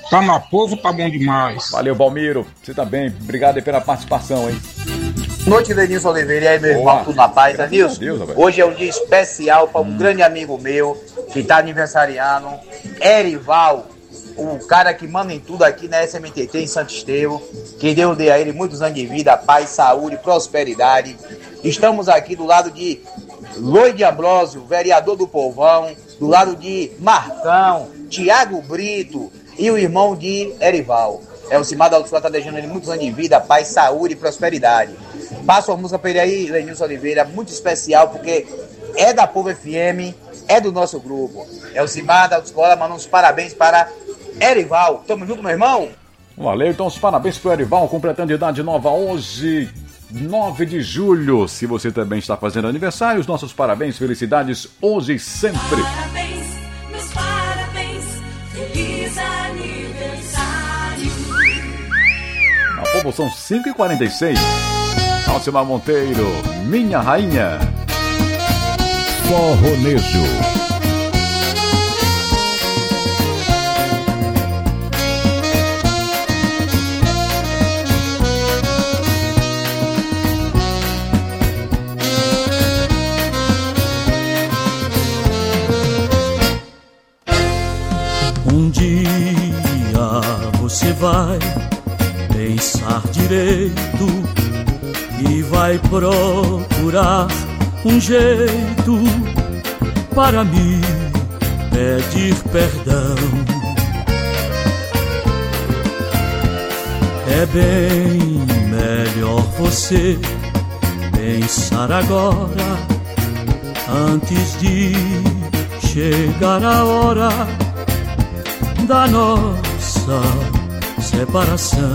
Tá na povo, tá bom demais. Valeu, Valmiro. Você também. Obrigado aí pela participação, hein? Boa noite, Denilson Oliveira. E aí, meu irmão, tudo na paz, Denilson? Hoje é um dia especial para um grande amigo meu que tá aniversariando, Erival, o cara que manda em tudo aqui na SMTT em Santo Estevão. Que Deus dê a ele muitos anos de vida, paz, saúde, prosperidade. Estamos aqui do lado de Loide Ambrosio, vereador do Povão, do lado de Marcão, Tiago Brito e o irmão de Erival. O Cimar da Autoescola tá deixando ele muitos anos de vida, paz, saúde e prosperidade. Passa uma música para ele aí, Lenilson Oliveira, muito especial, porque é da Povo FM, é do nosso grupo. O Cimar da Autoescola, mandando uns parabéns para Erival. Tamo junto, meu irmão? Valeu, então os parabéns para o Erival, completando idade nova hoje, 9 de julho. Se você também está fazendo aniversário, os nossos parabéns, felicidades hoje e sempre. Parabéns, meus parabéns, feliz aniversário. Na Povo são 5h46. Alcimar Monteiro, minha rainha. Forronejo. Um dia você vai pensar direito e vai procurar um jeito para me pedir perdão. É bem melhor você pensar agora, antes de chegar a hora da nossa separação.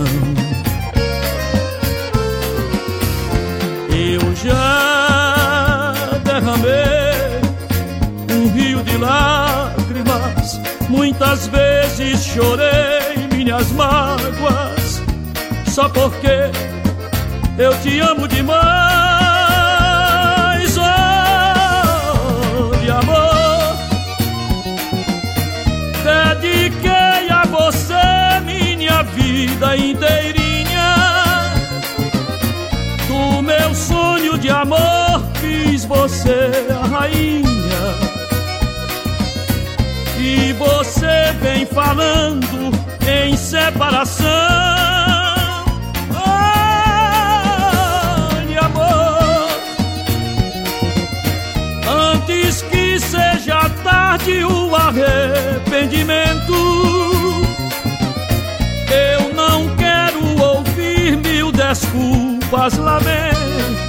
Eu já derramei um rio de lágrimas, muitas vezes chorei minhas mágoas, só porque eu te amo demais. Olha, amor, dediquei a você minha vida inteirinha. Do meu sonho de amor fiz você a rainha. E você vem falando em separação. Olha, amor, antes que seja tarde o arrependimento, eu não quero ouvir mil desculpas, lamento,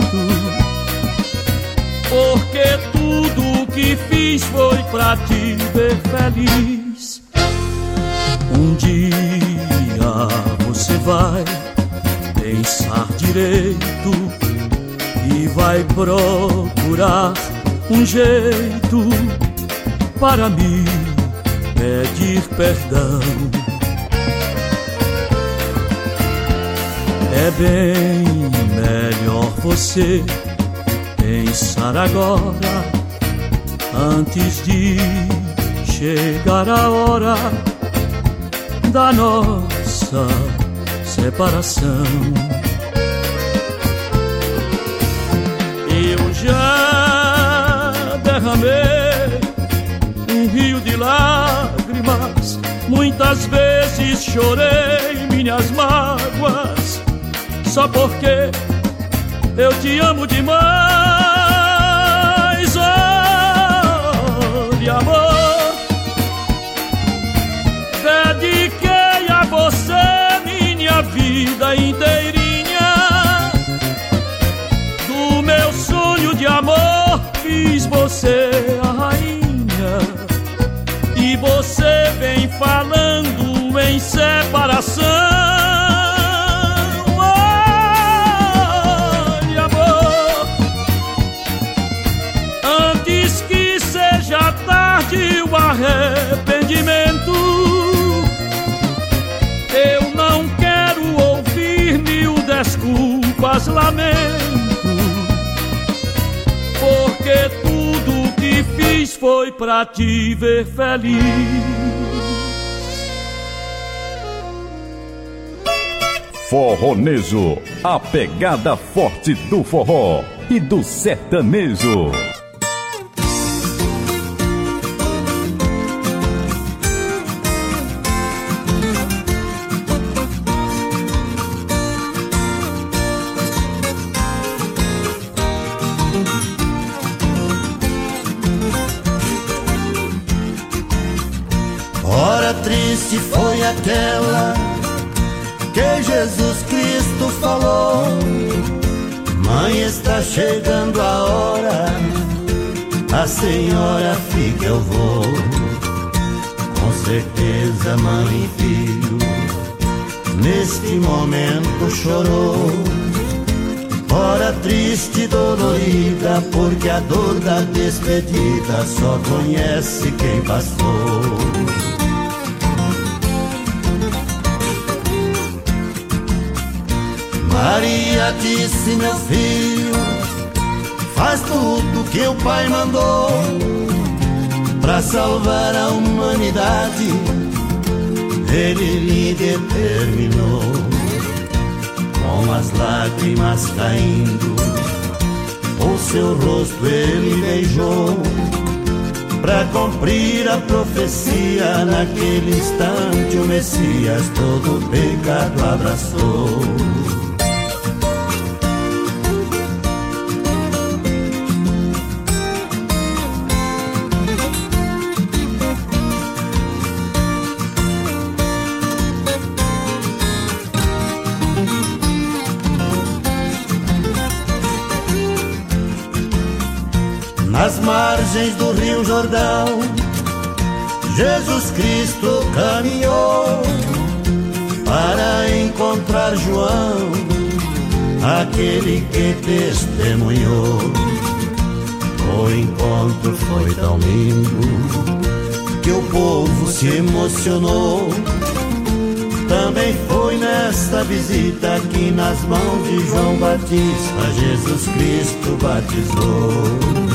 porque tudo que fiz foi pra te ver feliz. Um dia você vai pensar direito e vai procurar um jeito para me pedir perdão. É bem melhor você pensar agora, antes de chegar a hora da nossa separação. Eu já derramei um rio de lágrimas, muitas vezes chorei minhas mágoas, só porque eu te amo demais. Olha, amor, dediquei a você minha vida inteirinha. Do meu sonho de amor fiz você a rainha. E você vem falando em separação. Olha, amor, antes que seja tarde o arrependimento, eu não quero ouvir mil desculpas, lamento, porque tudo que fiz foi pra te ver feliz. Forronejo, a pegada forte do forró e do sertanejo. Hora triste foi aquela que Jesus Cristo falou: mãe, está chegando a hora, a senhora fica, eu vou. Com certeza, mãe e filho, neste momento chorou. Hora triste e dolorida, porque a dor da despedida só conhece quem passou. Maria disse: meu filho, faz tudo que o Pai mandou pra salvar a humanidade. Ele lhe determinou, com as lágrimas caindo, o seu rosto ele beijou, pra cumprir a profecia. Naquele instante o Messias todo o pecado abraçou. Nas margens do Rio Jordão, Jesus Cristo caminhou para encontrar João, aquele que testemunhou. O encontro foi tão lindo que o povo se emocionou. Também foi nesta visita que nas mãos de João Batista Jesus Cristo batizou.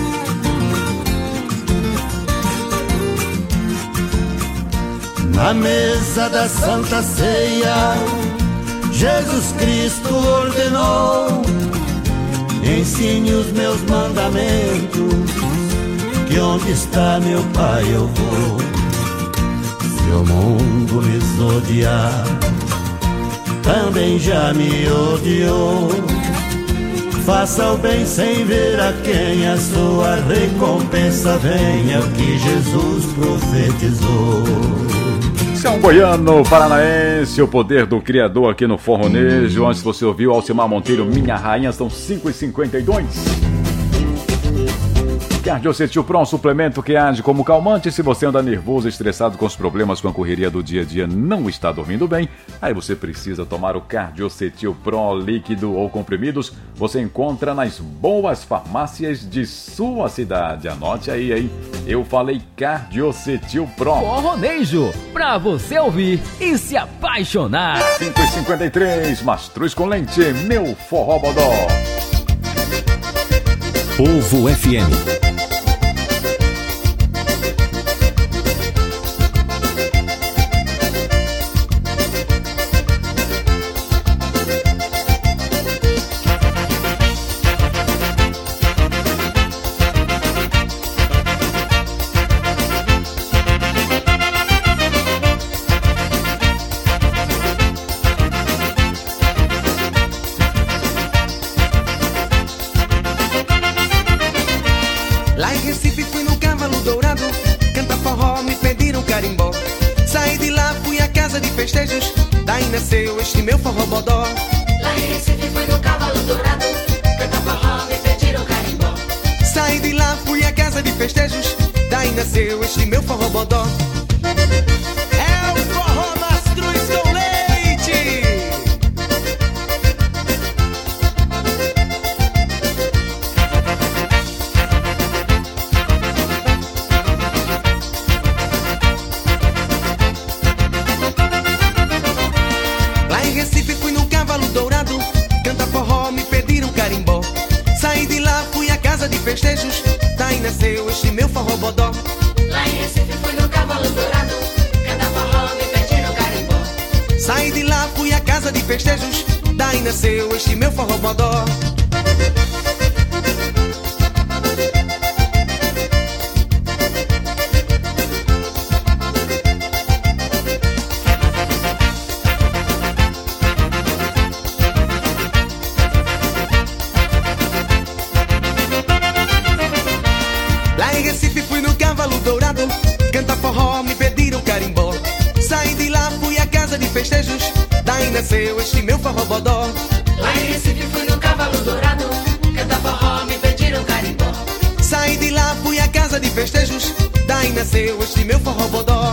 Na mesa da Santa Ceia, Jesus Cristo ordenou: ensine os meus mandamentos, que onde está meu Pai eu vou. Se o mundo me odiar, também já me odiou. Faça o bem sem ver a quem, a sua recompensa vem, é o que Jesus profetizou. São Goiano, paranaense, o poder do Criador aqui no Forronejo. Antes você ouviu Alcimar Monteiro, Minha Rainha, são 5h52. Cardiocetil Pro, um suplemento que age como calmante. Se você anda nervoso, estressado com os problemas com a correria do dia a dia, não está dormindo bem, aí você precisa tomar o Cardiocetil Pro líquido ou comprimidos. Você encontra nas boas farmácias de sua cidade. Anote aí, hein? Eu falei Cardiocetil Pro. Forronejo, pra você ouvir e se apaixonar. 5h53, Mastruz com Lente, meu forró bodó. Povo FM. Lá em Recife fui no Cavalo Dourado, canta forró, me pediram carimbó. Saí de lá, fui à casa de festejos, daí nasceu este meu forró bodó. Lá em Recife fui no Cavalo Dourado, canta forró, me pediram carimbó. Saí de lá, fui à casa de festejos, daí nasceu este meu forró bodó. É o forró Mastruz com Leite. Lá em Recife fui no Cavalo Dourado, canta forró, me pediram carimbó. Saí de lá, fui à casa de festejos, daí nasceu este meu forró bodó. Lá em Recife fui no Cavalo Dourado, canta forró, me pediram carimbó. Saí de lá, fui à casa de festejos, daí nasceu este meu forró bodó. Lá em Recife fui no Cavalo Dourado, cantar forró, me pediram carimbó. Saí de lá, fui à casa de festejos, daí nasceu este meu forró bodó. Lá em Recife fui no Cavalo Dourado, cantar forró, me pediram carimbó. Saí de lá, fui à casa de festejos, daí nasceu este meu forró bodó.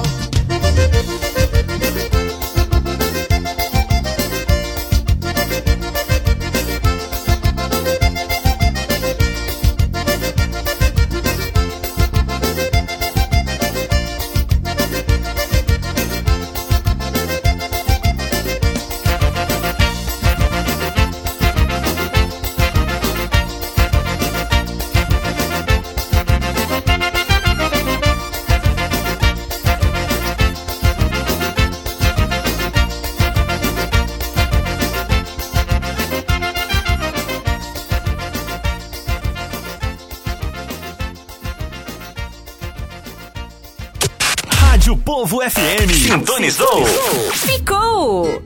Rádio Povo FM. Sintonizou. Ficou.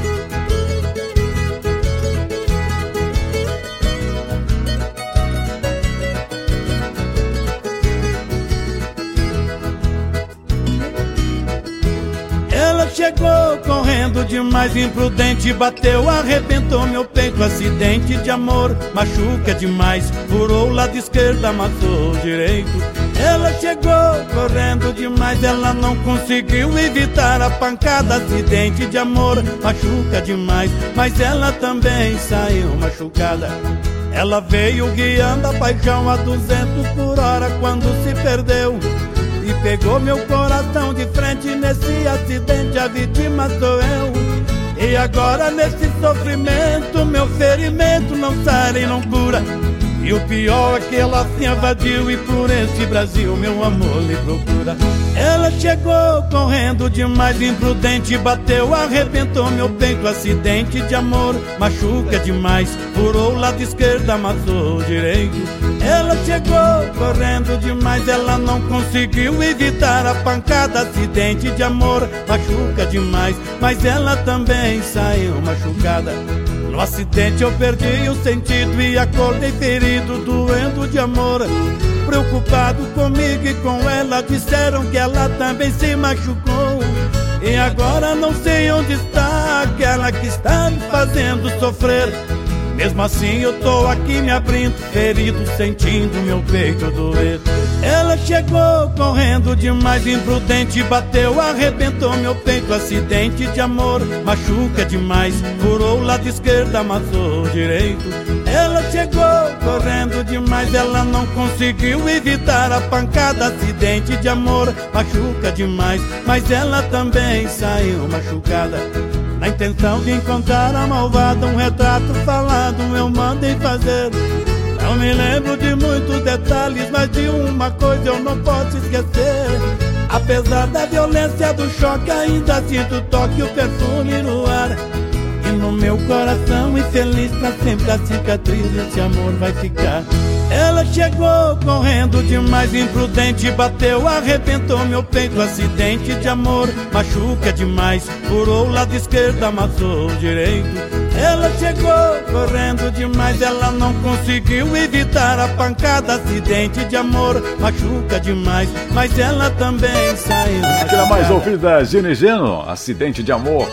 Ela chegou correndo demais, imprudente, bateu, arrebentou meu peito, acidente de amor, machuca demais, furou o lado esquerdo, amassou o direito. Ela chegou correndo demais, ela não conseguiu evitar a pancada, acidente de amor, machuca demais, mas ela também saiu machucada. Ela veio guiando a paixão a 200 por hora quando se perdeu e pegou meu coração de frente. Nesse acidente a vítima sou eu. E agora nesse sofrimento meu ferimento não sara e não cura. E o pior é que ela se invadiu e por esse Brasil meu amor lhe procura. Ela chegou correndo demais, imprudente, bateu, arrebentou meu peito, acidente de amor, machuca demais, furou o lado esquerdo, amassou o direito. Ela chegou correndo demais, ela não conseguiu evitar a pancada, acidente de amor, machuca demais, mas ela também saiu machucada. No acidente eu perdi o sentido e acordei ferido, doendo de amor. Preocupado comigo e com ela, disseram que ela também se machucou. E agora não sei onde está aquela que está me fazendo sofrer. Mesmo assim eu tô aqui me abrindo, ferido, sentindo meu peito doer. Ela chegou correndo demais, imprudente, bateu, arrebentou meu peito, acidente de amor, machuca demais, furou o lado esquerdo, amassou o direito. Ela chegou correndo demais, ela não conseguiu evitar a pancada, acidente de amor, machuca demais, mas ela também saiu machucada. Na intenção de encontrar a malvada, um retrato falado eu mandei fazer. Não me lembro de muitos detalhes, mas de uma coisa eu não posso esquecer. Apesar da violência do choque, ainda sinto o toque e o perfume no ar. E no meu coração infeliz pra sempre a cicatriz desse amor vai ficar. Ela chegou correndo demais, imprudente, bateu, arrebentou meu peito, acidente de amor, machuca demais, furou o lado esquerdo, amassou o direito. Ela chegou correndo demais, ela não conseguiu evitar a pancada, acidente de amor, machuca demais, mas ela também saiu. Aquela mais ouvida, Gino e Geno, acidente de amor.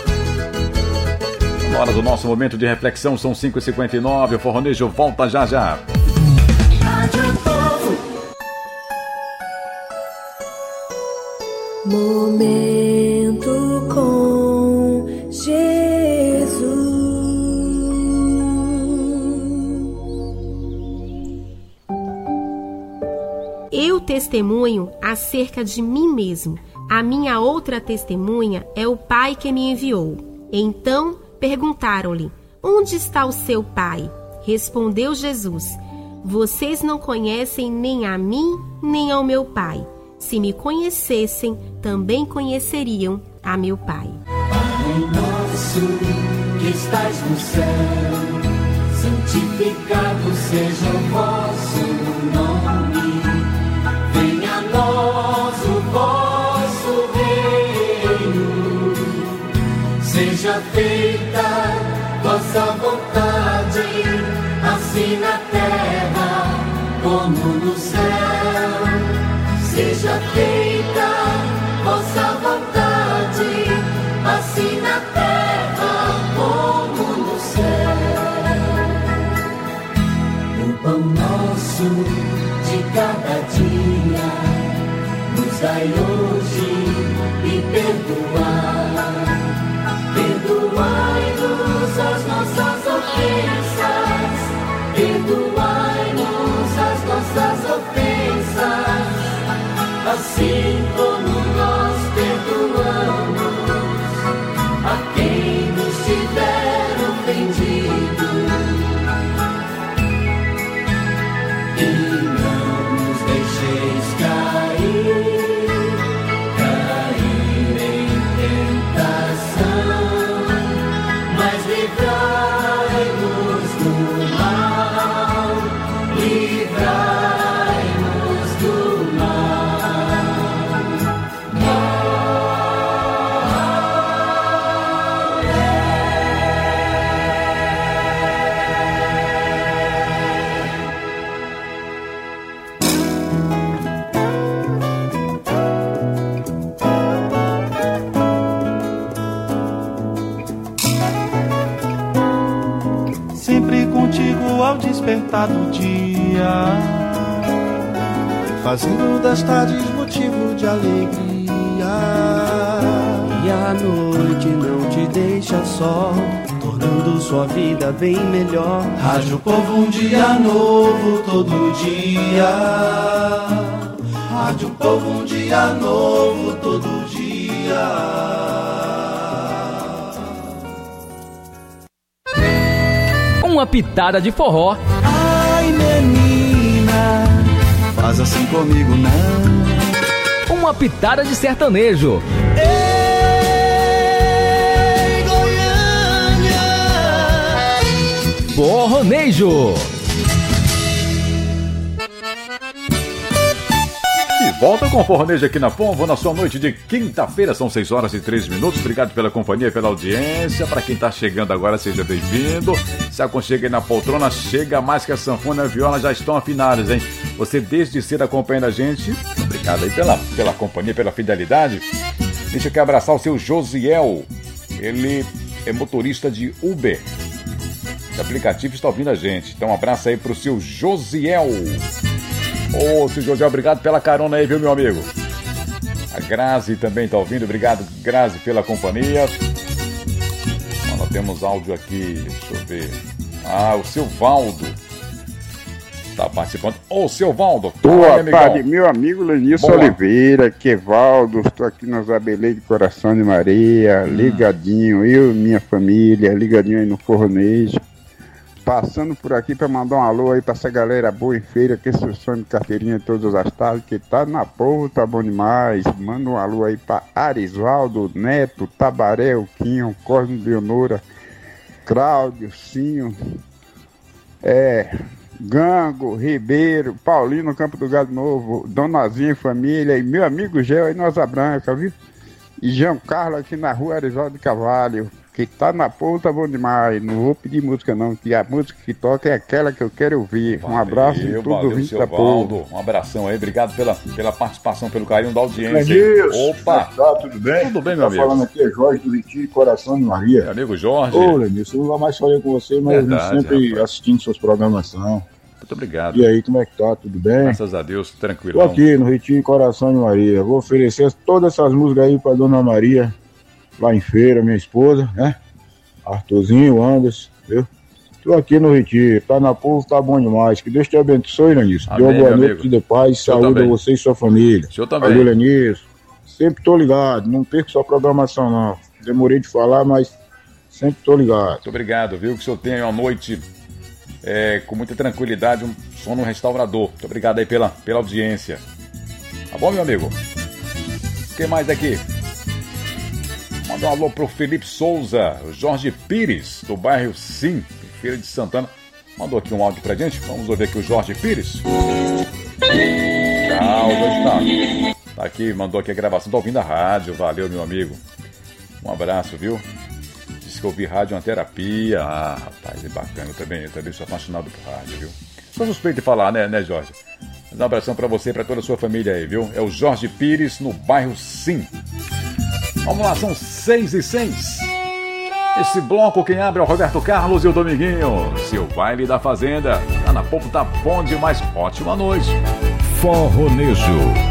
Na hora do nosso momento de reflexão, são 5h59, o Forronejo volta já já. Momento com Jesus. Eu testemunho acerca de mim mesmo. A minha outra testemunha é o Pai que me enviou. Então perguntaram-lhe: onde está o seu Pai? Respondeu Jesus: vocês não conhecem nem a mim, nem ao meu Pai. Se me conhecessem, também conheceriam a meu Pai. Pai nosso nosso que estás no céu, santificado seja o vosso nome. Venha a nós o vosso reino, seja feita vossa vontade, assim na terra como no céu. Seja feita vossa vontade, assim na terra como no céu. O pão nosso de cada dia nos dai hoje e perdoai-nos as nossas ofensas, perdoai-nos as nossas ofensas, assim como nós perdoamos a quem nos tiver ofendido. E não nos deixeis cair em tentação, mas livrai-nos do mal, livrai-nos do ao despertar do dia, fazendo das tardes motivo de alegria. E a noite não te deixa só, tornando sua vida bem melhor. Rádio Povo, um dia novo todo dia. Rádio Povo, um dia novo todo dia. Uma pitada de forró. Ai, menina, faz assim comigo não. Uma pitada de sertanejo. Ei, Goiânia. Forronejo. Volta com o Forronejo aqui na Pombo, na sua noite de quinta-feira, são 6 horas e 3 minutos. Obrigado pela companhia, pela audiência. Para quem está chegando agora, seja bem-vindo. Se aconchegue aí na poltrona, chega mais que a sanfona e a viola já estão afinadas, hein? Você desde cedo acompanhando a gente. Obrigado aí pela companhia, pela fidelidade. Deixa eu abraçar o seu Josiel. Ele é motorista de Uber. O aplicativo está ouvindo a gente. Então um abraço aí pro seu Josiel. Ô, seu José, obrigado pela carona aí, viu, meu amigo? A Grazi também tá ouvindo. Obrigado, Grazi, pela companhia. Nós temos áudio aqui, deixa eu ver. Ah, o seu Valdo tá participando. Ô, seu Valdo. Boa tarde, meu amigo Lenilson Oliveira, que é Valdo. Estou aqui no Zabelê de Coração de Maria, ligadinho, eu e minha família, ligadinho aí no Forronejo. Passando por aqui para mandar um alô aí para essa galera boa em feira, que esse sonho de carteirinha todas as tardes, que tá na porra, tá bom demais. Manda um alô aí para Arisvaldo, Neto, Tabaré, o Quinho, Cosme Leonora, Cláudio, Cinho, Gango, Ribeiro, Paulino, Campo do Gado Novo, Donazinha e família, e meu amigo Gel aí, Nossa Branca, viu? E João Carlos aqui na rua Arisvaldo de Cavalho. Que tá na ponta, bom demais. Não vou pedir música não, que a música que toca é aquela que eu quero ouvir. Um abraço de tudo o seu Valdo. Um abração aí, obrigado pela participação, pelo carinho da audiência. Lenilson, opa! Tá, tudo bem? Tudo bem, meu amigo. Falando aqui é Jorge do Retiro Coração de Maria. Meu amigo Jorge. Ô, Lenilson, eu nunca mais falei com você, mas verdade, sempre rapaz, assistindo suas programações. Muito obrigado. E aí, como é que tá? Tudo bem? Graças a Deus, tranquilo. Tô aqui no Retiro Coração de Maria. Vou oferecer todas essas músicas aí pra Dona Maria, lá em feira, minha esposa, né? Arthurzinho, Anderson, viu? Tô aqui no Retiro, tá na Povo, tá bom demais. Que Deus te abençoe, Lenilson. Dê uma boa noite de paz, saúde a você e sua família. O senhor também. Valeu, Lenilson. Sempre tô ligado, não perco sua programação, não. Demorei de falar, mas sempre tô ligado. Muito obrigado, viu? Que o senhor tenha uma noite com muita tranquilidade, um sono restaurador. Muito obrigado aí pela audiência. Tá bom, meu amigo? O que mais aqui? Mandar um alô pro Felipe Souza, o Jorge Pires, do bairro Sim, Feira de Santana. Mandou aqui um áudio pra gente. Vamos ouvir aqui o Jorge Pires. Tá aqui, mandou aqui a gravação. Tá ouvindo a rádio. Valeu, meu amigo. Um abraço, viu? Disse que ouvir rádio é uma terapia. Ah, rapaz, é bacana. Eu também sou apaixonado por rádio, viu? Sou suspeito de falar, né, Jorge? Um abração pra você e pra toda a sua família aí, viu? É o Jorge Pires, no bairro Sim. Vamos lá, são 6h06. Esse bloco quem abre é o Roberto Carlos e o Dominguinho. Seu baile da fazenda. Tá na Povo, tá bom demais. Ótima noite. Forronejo.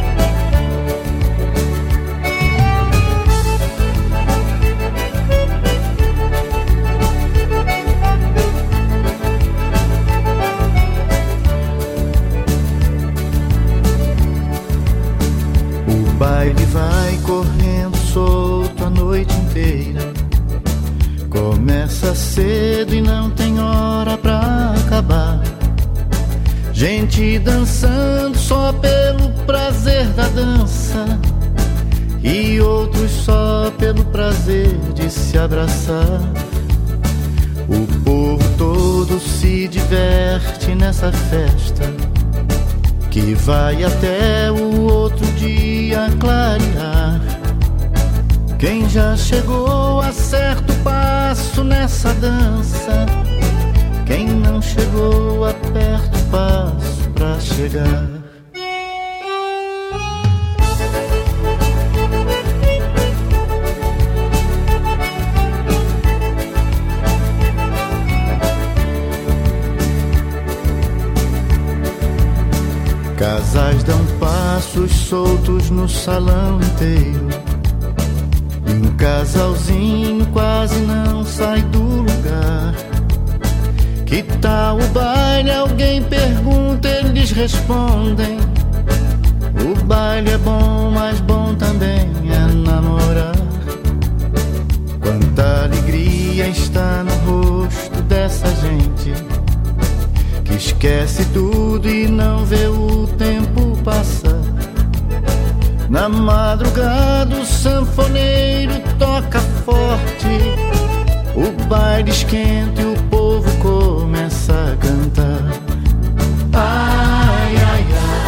O baile vai correndo solto a noite inteira. Começa cedo e não tem hora pra acabar. Gente dançando só pelo prazer da dança, e outros só pelo prazer de se abraçar. O povo todo se diverte nessa festa, que vai até o outro dia clarear. Quem já chegou acerta o passo nessa dança, quem não chegou aperta o passo pra chegar. Casais dão passos soltos no salão inteiro, e um casalzinho quase não sai do lugar. Que tal o baile? Alguém pergunta, eles respondem: o baile é bom, mas bom também é namorar. Quanta alegria está no rosto dessa gente, que esquece tudo e não vê o tempo passar. Na madrugada o sanfoneiro toca forte, o baile esquenta e o povo começa a cantar. Ai, ai,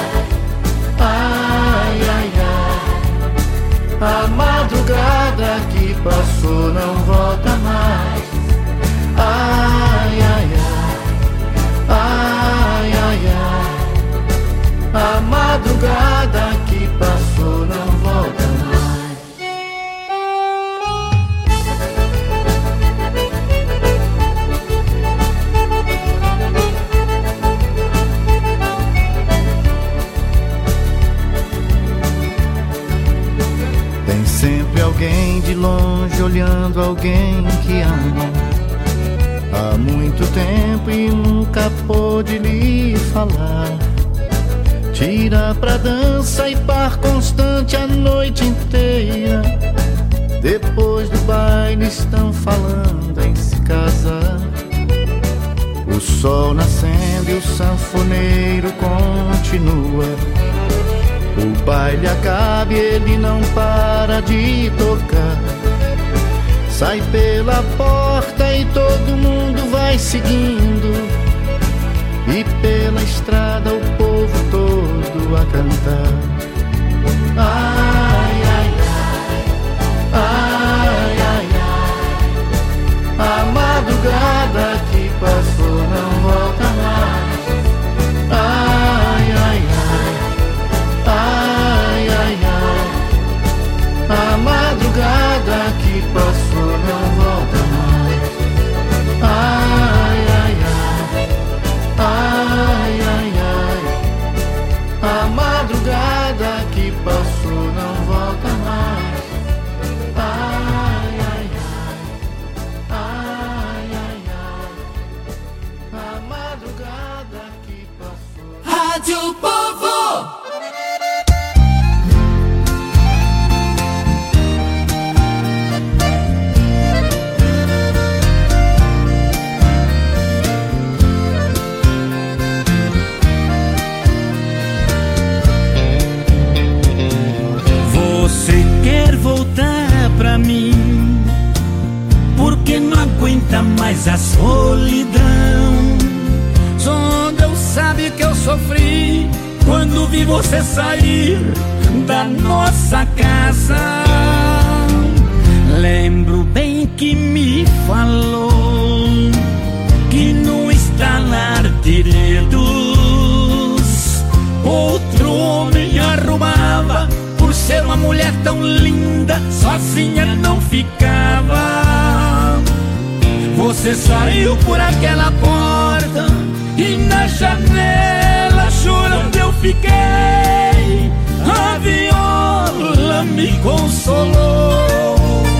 ai, ai, ai, ai. A madrugada que passou não volta mais. Ai, ai, ai, ai, ai, ai. A madrugada que passou não volta mais. Tem sempre alguém de longe olhando alguém que ama há muito tempo e nunca pôde lhe falar. Tira pra dança e par constante a noite inteira. Depois do baile estão falando em se casar. O sol nascendo e o sanfoneiro continua. O baile acaba e ele não para de tocar. Sai pela porta e todo mundo vai seguindo, e pela estrada o povo todo a cantar. Ai, ai, ai, ai, ai, ai. A madrugada que passou não volta mais. Ai, ai, ai, ai, ai, ai. A madrugada que passou não volta mais. Ai, ai, ai, ai, ai, ai. A madrugada que passou não volta mais. Ai, ai, ai, ai, ai, ai. A madrugada que passou. Rádio Povo. Você quer voltar pra mim? aguenta mais a solidão. Só Deus sabe que eu sofri quando vi você sair da nossa casa. Lembro bem que me falou que no estalar de dedos outro homem arrumava. Por ser uma mulher tão linda, sozinha não ficava. Você saiu por aquela porta e na janela chorando eu fiquei. A viola me consolou.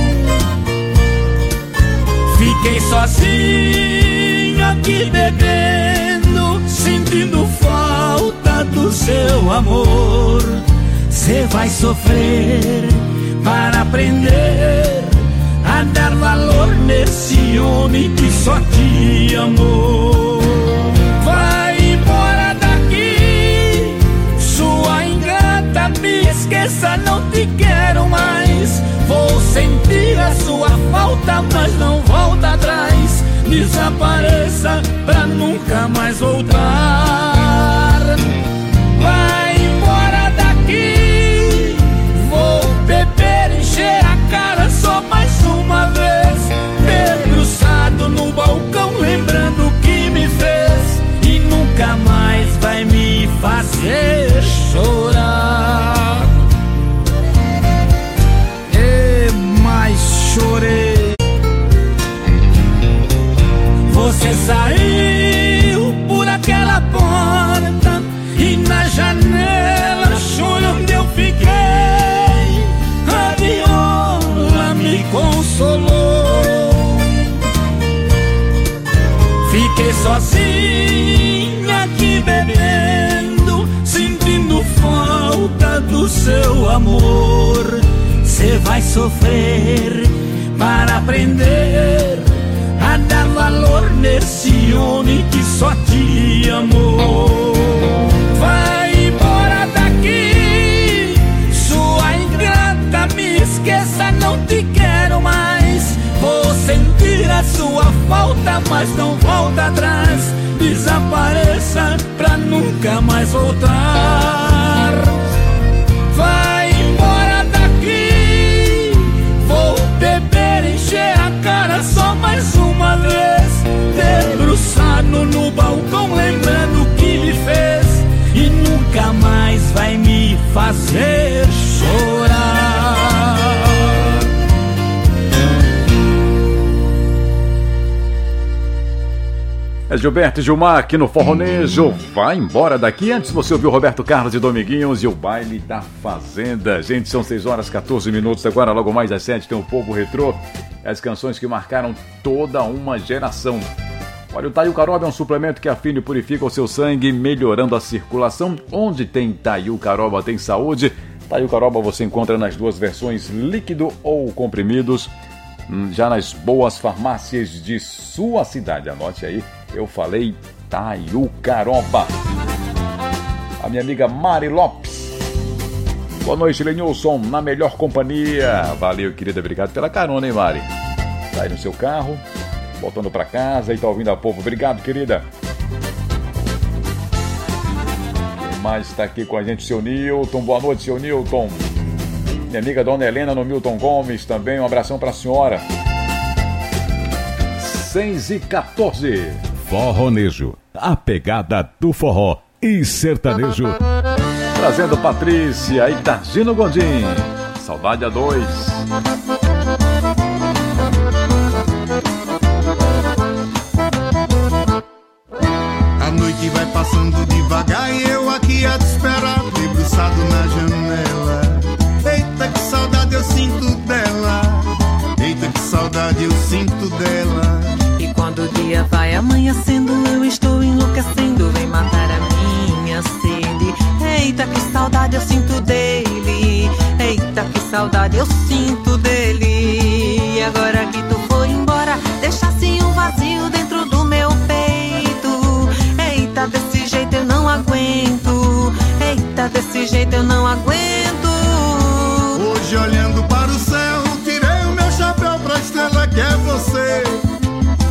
Fiquei sozinho aqui bebendo, sentindo falta do seu amor. Cê vai sofrer para aprender a dar valor nesse homem que só te amou. Vai embora daqui, sua ingrata, me esqueça, não te quero mais. Vou sentir a sua falta, mas não volta atrás. Desapareça pra nunca mais voltar. Vai embora daqui, vou beber, encher a cara só mais uma vez. Debruçado no balcão, lembrando o que me fez, e nunca mais vai me fazer chorar. Mas chorei. Você saiu por aquela porta e na janela chorando eu fiquei. A viola me consolou. Fiquei sozinha aqui bebendo, sentindo falta do seu amor. Cê vai sofrer para aprender a dar valor nesse homem que só te amou. Vai embora daqui, sua ingrata, me esqueça, não te quero mais. Vou sentir a sua falta, mas não volta atrás. Desapareça pra nunca mais voltar. Vai embora daqui, vou beber, encher a cara só mais uma vez. Debruçado no balcão, lembrando o que me fez, e nunca mais vai me fazer chorar. É Gilberto e Gilmar aqui no Forronejo. Vai embora daqui. Antes você ouviu Roberto Carlos e Dominguinhos e o Baile da Fazenda. Gente, são 6 horas 14 minutos. Agora, logo mais às 7, tem o Povo Retrô. As canções que marcaram toda uma geração. Olha, o Taiu Caroba é um suplemento que afina e purifica o seu sangue, melhorando a circulação. Onde tem Taiu Caroba, tem saúde. Taiu Caroba você encontra nas duas versões, líquido ou comprimidos, já nas boas farmácias de sua cidade. Anote aí, eu falei Taiu Caroba. A minha amiga Mari Lopes. Boa noite, Lenilson, na melhor companhia. Valeu, querida, obrigado pela carona, hein, Mari? Tá aí no seu carro, voltando pra casa e tá ouvindo a Povo. Obrigado, querida. Quem mais tá aqui com a gente? Seu Nilton. Boa noite, seu Nilton. Minha amiga Dona Helena no Milton Gomes também. Um abração pra senhora. 6h14. Forronejo, a pegada do forró e sertanejo. Trazendo Patrícia e Targino Gondim. Saudade a 2. A noite vai passando devagar e eu aqui a te esperar, debruçado na janela. Eita, que saudade eu sinto dela. Eita, que saudade eu sinto dela. E quando o dia vai amanhecendo, eu estou enlouquecendo, vem matar a minha sede. Eita, que saudade eu sinto dele. Eita, que saudade eu sinto dele. E agora que tu foi embora, deixasse um vazio dentro do meu peito. Eita, desse jeito eu não aguento. Eita, desse jeito eu não aguento. Hoje olhando para o céu, tirei o meu chapéu pra estrela que é você.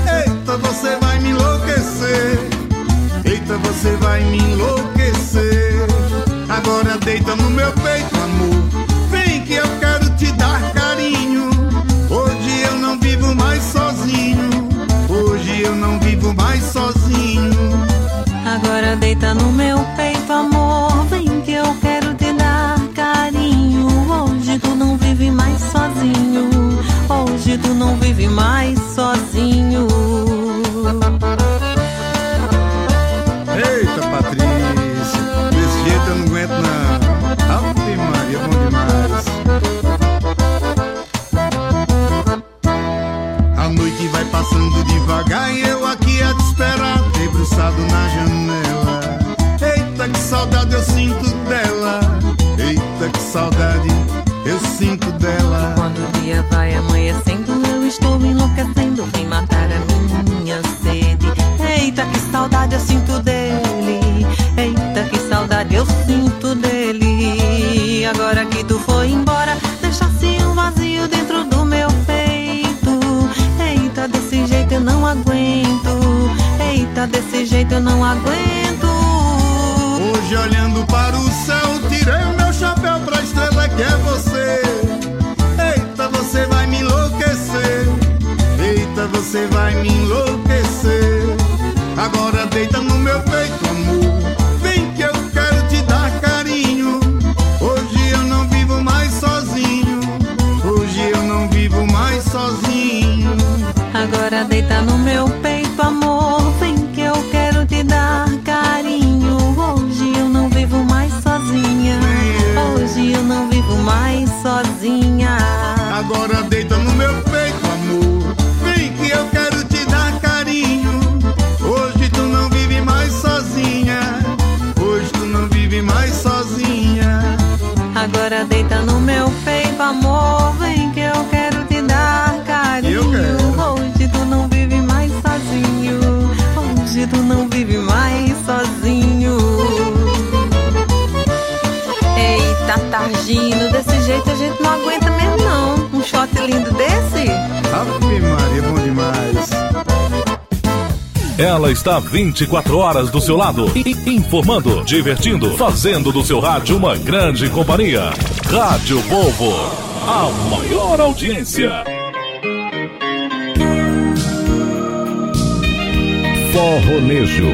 vai me enlouquecer. Agora deita no meu peito, amor, vem que eu quero te dar carinho. Hoje eu não vivo mais sozinho. Hoje eu não vivo mais sozinho. Agora deita no meu peito, amor, vem que eu quero te dar carinho. Hoje tu não vive mais sozinho. Hoje tu não vive mais sozinho. Eita, Patrícia, desse jeito eu não aguento não. Ave Maria, bom demais. A noite vai passando devagar e eu aqui a te esperar, debruçado na janela. Eita, que saudade eu sinto dela. Eita, que saudade eu sinto dela. Quando o dia vai amanhecendo, eu estou enlouquecendo. Vem matar a minha sede. Eita, que saudade eu sinto dele. Eita, que saudade eu sinto dele. Agora que tu foi embora, deixasse um vazio dentro do meu peito. Eita, desse jeito eu não aguento. Eita, desse jeito eu não aguento. Hoje olhando para o céu, tirei o meu chapéu pra estrela que é você. Eita, você vai me enlouquecer. Eita, você vai me enlouquecer. Agora deita no meu peito, amor, vem que eu quero te dar carinho. Hoje eu não vivo mais sozinho. Hoje eu não vivo mais sozinho. Agora deita no meu peito, amor, vem que eu quero te dar carinho. Hoje eu não vivo mais sozinha. Hoje eu não vivo mais sozinha. Agora deita no meu peito, amor, vem que eu quero te dar carinho. Hoje tu não vive mais sozinha. Hoje tu não vive mais sozinha. Agora deita no meu peito, amor, vem que eu quero te dar carinho. Hoje tu não vive mais sozinho. Hoje tu não vive mais sozinho. Eita, Targino, desse jeito a gente não aguenta mesmo não. Um shot lindo desse? Ave Maria, bom demais. Ela está 24 horas do seu lado, informando, divertindo, fazendo do seu rádio uma grande companhia. Rádio Povo, a maior audiência. Forronejo.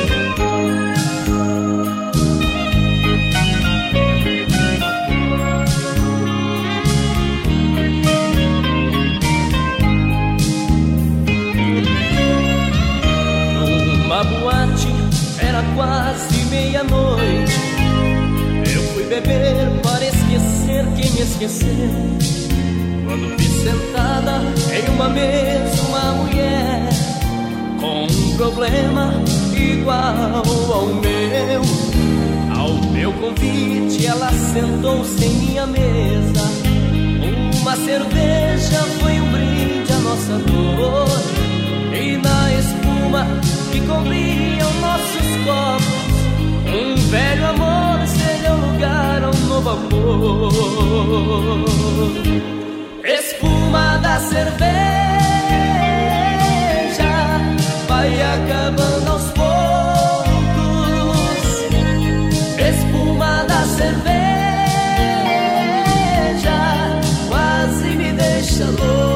Numa boate, era quase meia-noite. Eu fui beber para esquecer quem me esqueceu. Quando vi sentada em uma mesa uma mulher com um problema igual ao meu. Ao meu convite ela sentou-se em minha mesa. Uma cerveja foi um brinde à nossa dor. E na espuma que cobria os nossos copos, um velho amor cedeu lugar a um novo amor. Espuma da cerveja vai acabando aos poucos. Espuma da cerveja quase me deixa louco.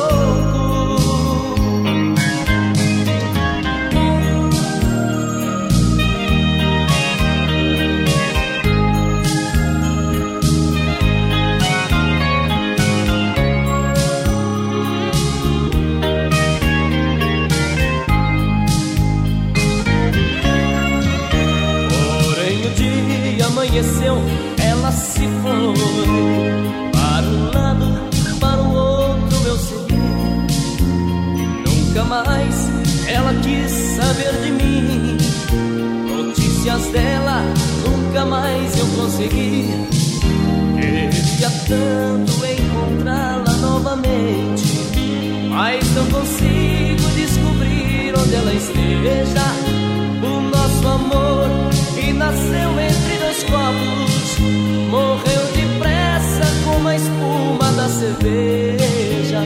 Amanheceu, ela se foi para um lado, para o outro eu segui. Nunca mais ela quis saber de mim. Notícias dela nunca mais eu consegui. Queria tanto encontrá-la novamente, mas não consigo descobrir onde ela esteja. O nosso amor que nasceu entre dois copos morreu depressa como a espuma da cerveja.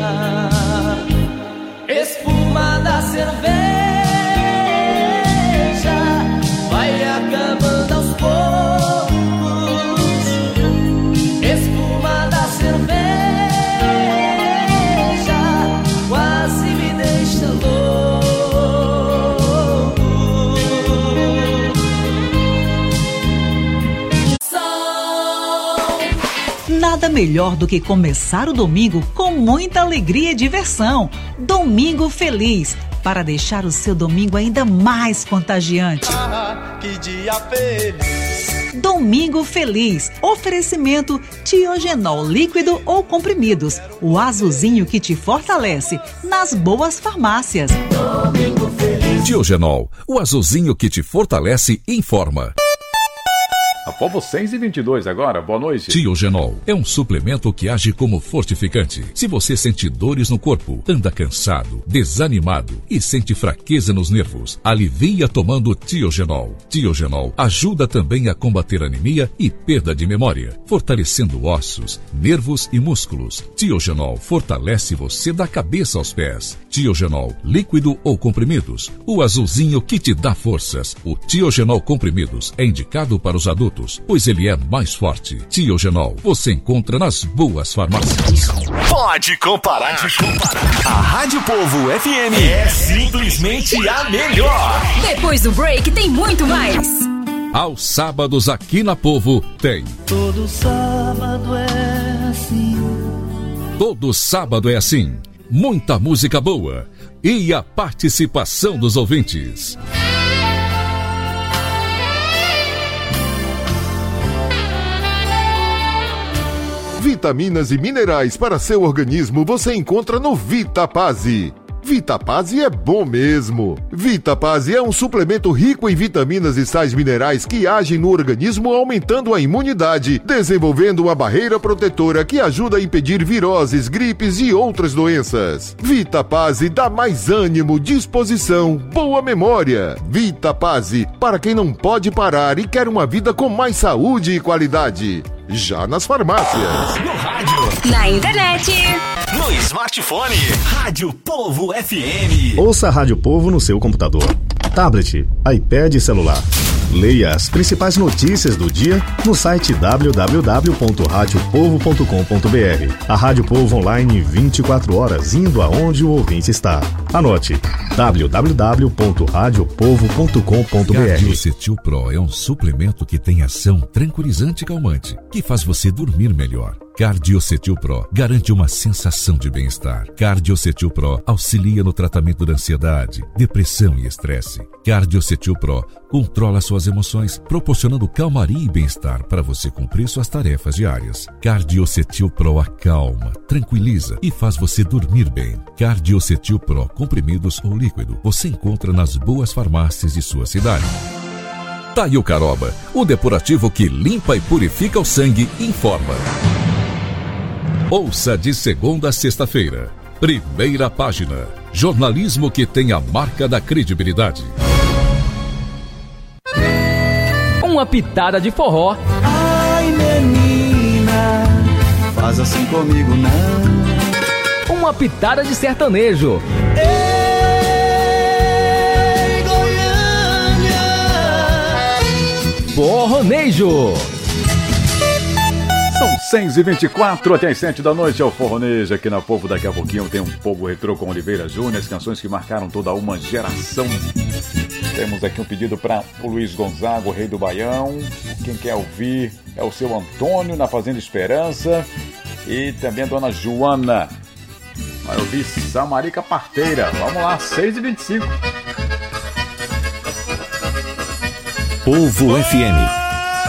Espuma da cerveja vai melhor do que começar o domingo com muita alegria e diversão. Domingo Feliz, para deixar o seu domingo ainda mais contagiante. Que dia feliz. Domingo Feliz. Oferecimento Tiogenol líquido ou comprimidos. O azulzinho que te fortalece nas boas farmácias. Domingo Feliz. Tiogenol, o azulzinho que te fortalece, informa. A Povo 6h22 agora, boa noite. Tiogenol é um suplemento que age como fortificante. Se você sente dores no corpo, anda cansado, desanimado e sente fraqueza nos nervos, alivia tomando Tiogenol. Tiogenol ajuda também a combater anemia e perda de memória, fortalecendo ossos, nervos e músculos. Tiogenol fortalece você da cabeça aos pés. Tiogenol, líquido ou comprimidos, o azulzinho que te dá forças. O Tiogenol comprimidos é indicado para os adultos, pois ele é mais forte. Tiogenol, você encontra nas boas farmácias. Pode comparar. A Rádio Povo FM é simplesmente a melhor. Depois do break tem muito mais. Aos sábados aqui na Povo tem. Todo sábado é assim. Todo sábado é assim. Muita música boa e a participação dos ouvintes. Vitaminas e minerais para seu organismo você encontra no Vitapase. Vitapase é bom mesmo. Vitapase é um suplemento rico em vitaminas e sais minerais que agem no organismo aumentando a imunidade, desenvolvendo uma barreira protetora que ajuda a impedir viroses, gripes e outras doenças. Vitapase dá mais ânimo, disposição, boa memória. Vitapase, para quem não pode parar e quer uma vida com mais saúde e qualidade. Já nas farmácias. No rádio. Na internet. No smartphone. Rádio Povo FM. Ouça a Rádio Povo no seu computador, tablet, iPad e celular. Leia as principais notícias do dia no site www.radiopovo.com.br. A Rádio Povo online 24 horas, indo aonde o ouvinte está. Anote: www.radiopovo.com.br. Cardiocetil Pro é um suplemento que tem ação tranquilizante e calmante, que faz você dormir melhor. Cardiocetil Pro garante uma sensação de bem-estar. Cardiocetil Pro auxilia no tratamento da ansiedade, depressão e estresse. Cardiocetil Pro controla suas emoções, proporcionando calmaria e bem-estar para você cumprir suas tarefas diárias. Cardiocetil Pro acalma, tranquiliza e faz você dormir bem. Cardiocetil Pro, comprimidos ou líquido, você encontra nas boas farmácias de sua cidade. Taio Caroba, o depurativo que limpa e purifica o sangue, informa. Ouça de segunda a sexta-feira. Primeira página. Jornalismo que tem a marca da credibilidade. Uma pitada de forró. Ai, menina, faz assim comigo não. Uma pitada de sertanejo. Ei, Goiânia. Forronejo. São 6h24 até as 7 da noite, é o Forronejo aqui na Povo. Daqui a pouquinho tem um Povo Retrô com Oliveira Júnior, as canções que marcaram toda uma geração. Temos aqui um pedido para o Luiz Gonzaga, o Rei do Baião. Quem quer ouvir é o seu Antônio, na Fazenda Esperança. E também a dona Joana. Vai ouvir Samarica Parteira. Vamos lá, 6h25. Povo FM.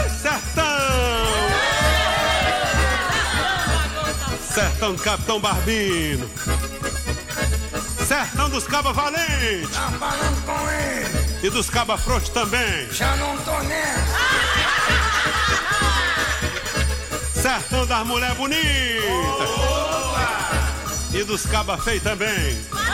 Sertão do Capitão Barbino, sertão dos Cabas Valentes, tá falando com ele, e dos Cabas Frouxos também, já não tô nessa. Sertão das Mulher Bonitas, e dos Cabas Feios também.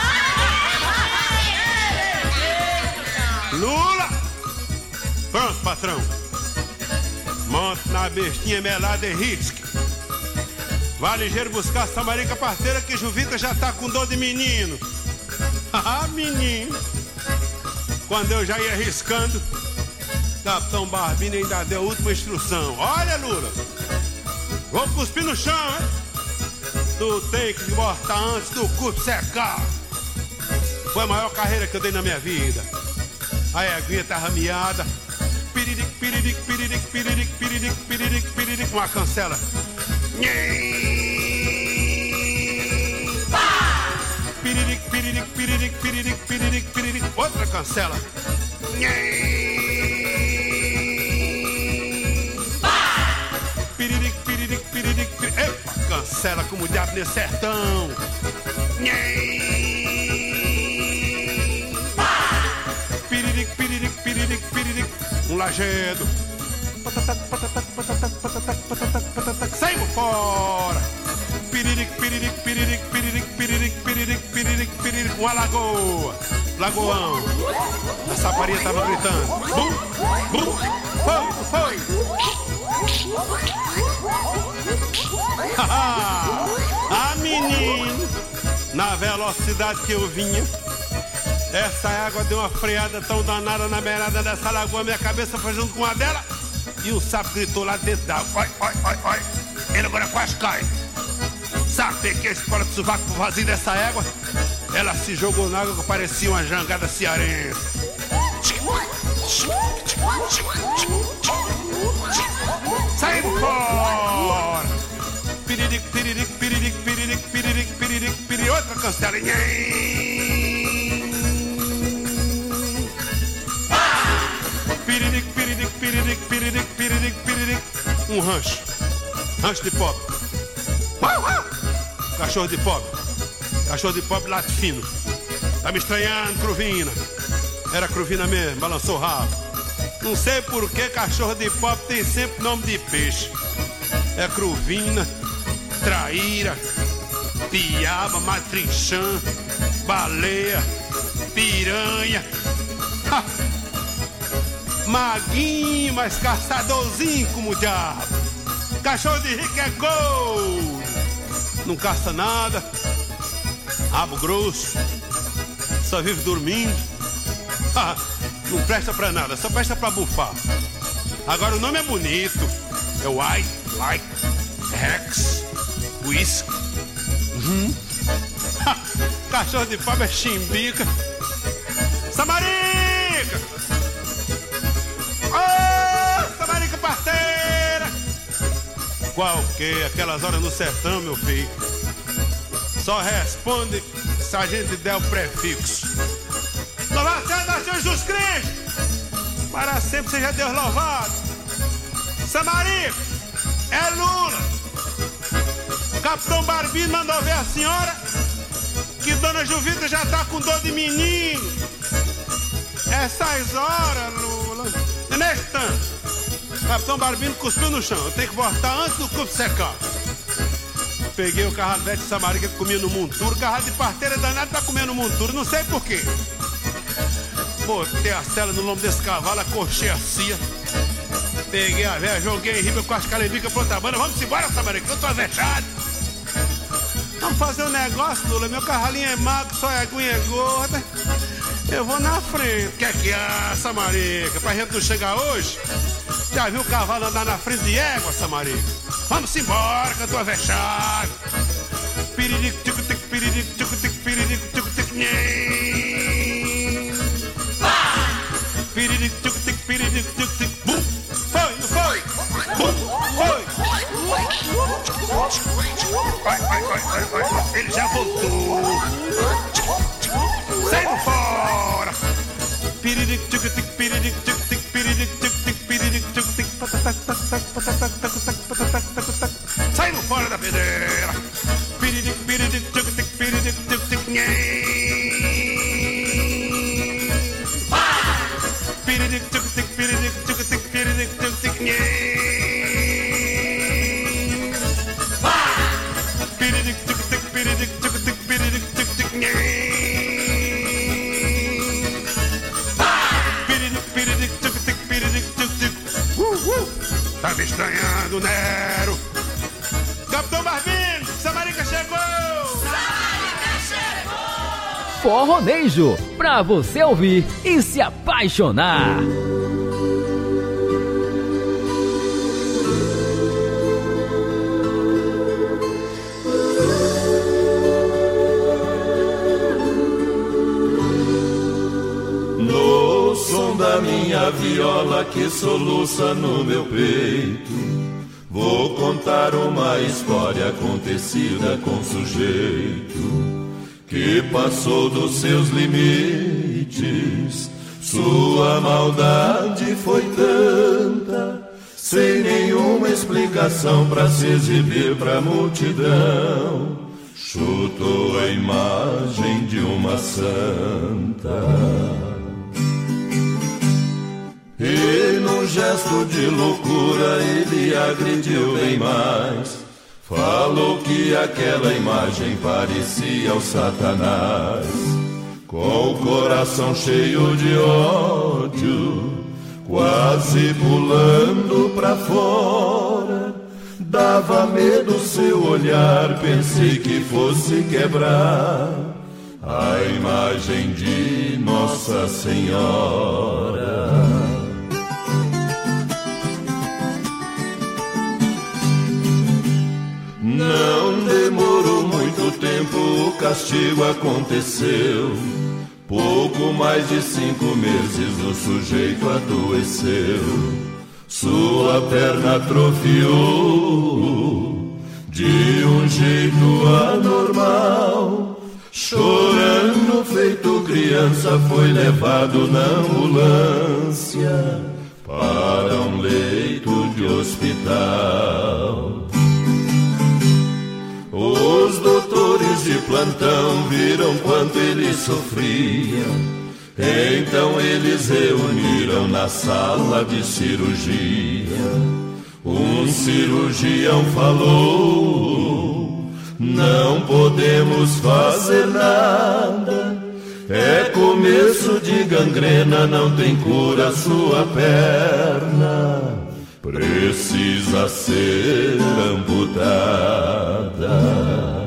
Lula, pronto, patrão, monte na bestinha melada e risque. Vai ligeiro buscar a Samarica Parteira, que Juvita já tá com dor de menino. Ah, menino. Quando eu já ia arriscando, Capitão Barbino ainda deu a última instrução. Olha, Lula, vou cuspir no chão, hein? Tu tem que botar antes do cuspe secar. Foi a maior carreira que eu dei na minha vida. A eguinha tá rameada. Piriric, piriric, piriric, piriric, piriric, piriric, piriric, uma cancela. Piriric, piriric, piriric, piriric, piriric, piriric. Outra cancela. Piriric, piriric, piriric, piriric. Epa, cancela como o diabo nesse sertão. Piriric, piriric, piriric, piriric. Um lajedo. Saímos fora. Piriric, piriric, piriric, piriric, piriric, piriric, piriric, piriric. Uma lagoa. Lagoão. A saparia tava gritando. Bum, bum. Foi. Ah, menino. Na velocidade que eu vinha, essa água deu uma freada tão danada na beirada dessa lagoa. Minha cabeça foi junto com a dela. E o sapo gritou lá dentro da água. Oi. Ele agora quase cai. Sabe, peguei a escola de sovaco pro vazio dessa égua. Ela se jogou na água que parecia uma jangada cearense. Saímos fora. Piriric, piriric, piriric, piriric, piriric, piriric, piriric. Outra cancela. Piriric, piriric, piriric, piriric, piriric, piriric. Um rancho. Rancho de pobre. Cachorro de pobre. Cachorro de pobre late fino. Tá me estranhando, Cruvina. Era Cruvina mesmo, balançou o rabo. Não sei por que cachorro de pobre tem sempre nome de peixe. É Cruvina, traíra, piaba, matrinchã, baleia, piranha. Ha! Maguinho, mas caçadorzinho como o diabo. Cachorro de rico é gol. Não caça nada. Rabo grosso. Só vive dormindo. Não presta pra nada, só presta pra bufar. Agora o nome é bonito. É White, Like, Rex, Whisky. Cachorro de pobre é chimbica. Samarica! Ô, Samarica parteira! Qual que? Aquelas horas no sertão, meu filho. Só responde se a gente der o prefixo. Louvado seja Jesus Cristo! Para sempre seja Deus louvado! Samarica! É Lula! Capitão Barbino mandou ver a senhora que Dona Juvita já tá com dor de menino. Essas horas, Lula. E nesse tanto, Capitão Barbino cuspiu no chão. Eu tenho que voltar antes do cupo secar. Peguei o carro velho de Samarica que comia no monturo. Carro de parteira danado tá comendo monturo. Não sei por quê. Botei a sela no lombo desse cavalo, acorchei a cia. Peguei a velha, joguei em riba com as calembicas pra outra banda. Vamos embora, Samarica, que eu tô avexado. Vamos fazer um negócio, Lula. Meu carralinho é magro, só é aguinha é gorda. Eu vou na frente. Quer que é, Samarica? Pra gente não chegar hoje? Já viu o cavalo andar na frente de égua, Samarica? Vamos embora, que eu tô avexado. Piriric, tic-tic, piriric, tic-tic, piriric, tic-tic, piriric, tic-tic, piriric, tic-tic, bum! Foi, não foi? Bum! Foi! Vai. Ele já voltou! Saindo fora! Piriric, tic-tic, piriric, tic-tic, piriric, tic-tic, piriric, tic-tic, saindo fora da pedreira! Piriric, piriric, tic-tic, piriric, tic-tic, piriric, tic-tic, piriric, tic-tic, piriric, tic-tic, piriric, tic-tic, piriric, tic-tic, piriric, tic-tic, piriric, tic-tic, piriric, tic-tic. Tá me estranhando, Nero? Capitão Barbino, Samarica chegou! Samarica chegou! Forronejo, pra você ouvir e se apaixonar. No som da minha viola que soluça no meu peito, Vou contar uma história acontecida com um sujeito que passou dos seus limites. Sua maldade foi tanta, sem nenhuma explicação pra se exibir pra multidão. Chutou a imagem de uma santa. E num gesto de loucura ele agrediu bem mais. Falou que aquela imagem parecia o Satanás. Com o coração cheio de ódio, quase pulando pra fora. Dava medo seu olhar, pensei que fosse quebrar a imagem de Nossa Senhora. Não demorou muito tempo, o castigo aconteceu. Pouco mais de 5 meses o sujeito adoeceu. Sua perna atrofiou de um jeito anormal. Chorando feito criança foi levado na ambulância para um leito de hospital. Os doutores de plantão viram quanto ele sofria. Então eles reuniram na sala de cirurgia. Um cirurgião falou: não podemos fazer nada. É começo de gangrena, não tem cura sua perna. Precisa ser amputada.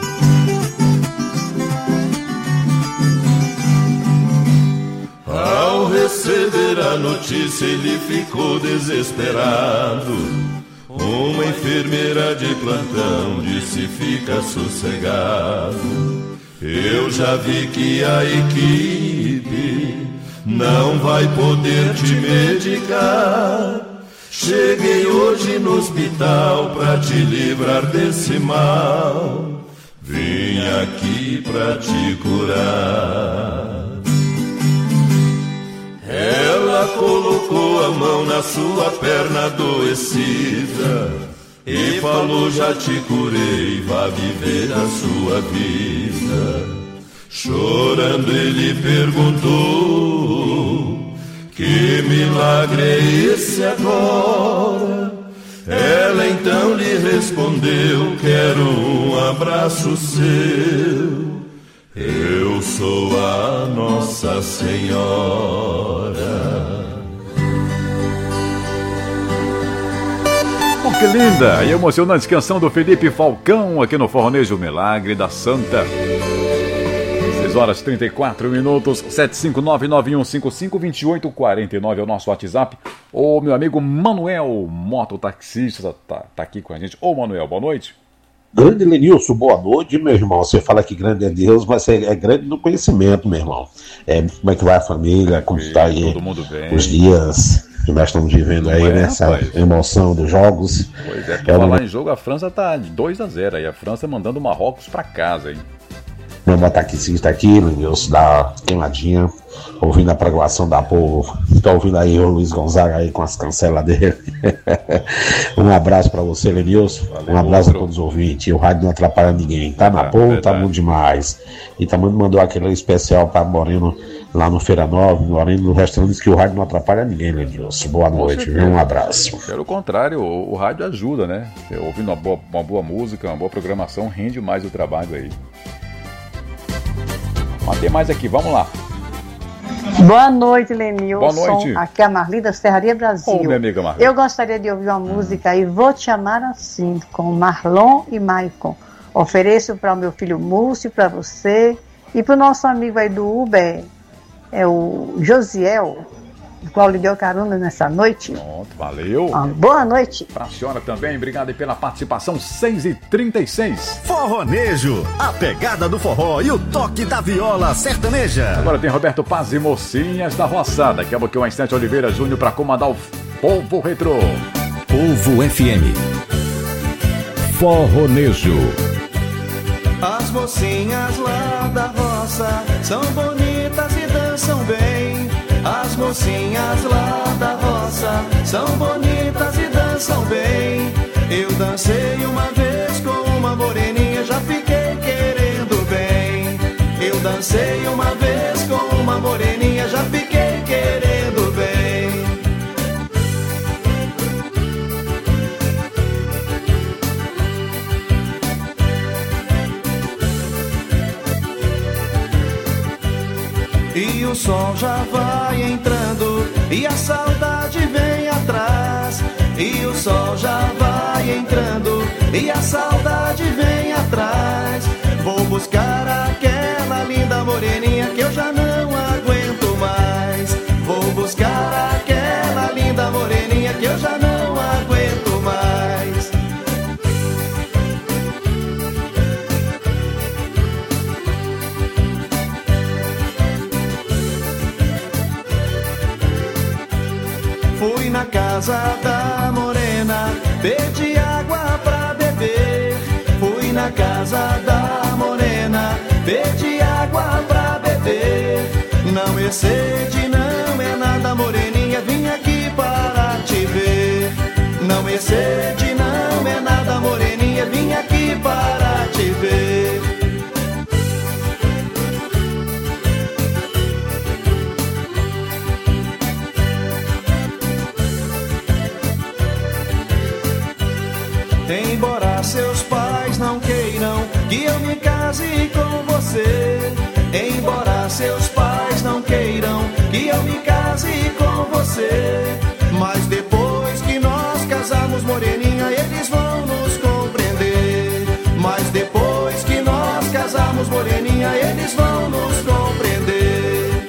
Ao receber a notícia ele ficou desesperado. Uma enfermeira de plantão disse: fica sossegado. Eu já vi que a equipe não vai poder te medicar. Cheguei hoje no hospital pra te livrar desse mal. Vim aqui pra te curar. Ela colocou a mão na sua perna adoecida e falou: já te curei, vá viver a sua vida. Chorando ele perguntou: que milagre é esse agora? Ela então lhe respondeu: quero um abraço seu. Eu sou a Nossa Senhora. Oh, que linda e emocionante canção do Felipe Falcão aqui no Forronejo Milagre da Santa. 6 horas 34 minutos, 75991552849 é o nosso WhatsApp. O meu amigo Manuel, mototaxista, tá aqui com a gente. Ô Manuel, boa noite. Grande Lenilson, boa noite, meu irmão. Você fala que grande é Deus, mas é grande no conhecimento, meu irmão. Como é que vai a família, como está aí todo mundo bem. Os dias que nós estamos vivendo aí, né? Essa emoção dos jogos. Pois é, pra falar em jogo, a França tá 2-0 aí, a França mandando o Marrocos pra casa, hein? Meu mototaxista aqui, Lenilson, da queimadinha, ouvindo a programação da Povo. Tô ouvindo aí o Luiz Gonzaga aí com as cancelas dele. Um abraço pra você, Lenilson. Um abraço a todos os ouvintes. O rádio não atrapalha ninguém. Tá na Povo, tá bom demais. E também mandou aquele especial pra Moreno lá no Feira Nova, Moreno no restaurante, diz que o rádio não atrapalha ninguém, Lenilson. Boa noite, viu? Um abraço. Pelo contrário, o rádio ajuda, né? Ouvindo uma boa música, uma boa programação, rende mais o trabalho aí. Mas tem mais aqui, vamos lá. Boa noite, Lenilson. Boa noite. Aqui é a Marli da Serraria Brasil. Ô, minha amiga Marli. Eu gostaria de ouvir uma música aí, Vou Te Amar Assim, com Marlon e Maicon. Ofereço para o meu filho Múcio, para você e para o nosso amigo aí do Uber, é o Josiel, do qual lhe deu carona nessa noite. Pronto, valeu. Boa noite. Pra senhora também, obrigado aí pela participação, 6h36. Forronejo, a pegada do forró e o toque da viola sertaneja. Agora tem Roberto Paz e Mocinhas da Roçada. Daqui a pouquinho, Instante Oliveira Júnior pra comandar o Povo Retrô. Povo FM. Forronejo. As mocinhas lá da roça são bonitas e dançam bem. As mocinhas lá da roça são bonitas e dançam bem. Eu dancei uma vez com uma moreninha, já fiquei querendo bem. Eu dancei uma vez com uma moreninha, já fiquei querendo bem. E o sol já vai entrando e a saudade vem atrás. E o sol já vai entrando e a saudade vem atrás. Vou buscar aquela linda moreninha que eu já não aguento mais. Vou buscar aquela linda moreninha que eu já não aguento mais. Fui na casa da morena, pedi água pra beber. Fui na casa da morena, pedi água pra beber. Não excede, não é nada, moreninha, vim aqui para te ver. Não excede, não é nada, moreninha, vim aqui para te ver. Embora seus pais não queiram que eu me case com você. Embora seus pais não queiram que eu me case com você. Mas depois que nós casarmos, moreninha, eles vão nos compreender. Mas depois que nós casarmos, moreninha, eles vão nos compreender.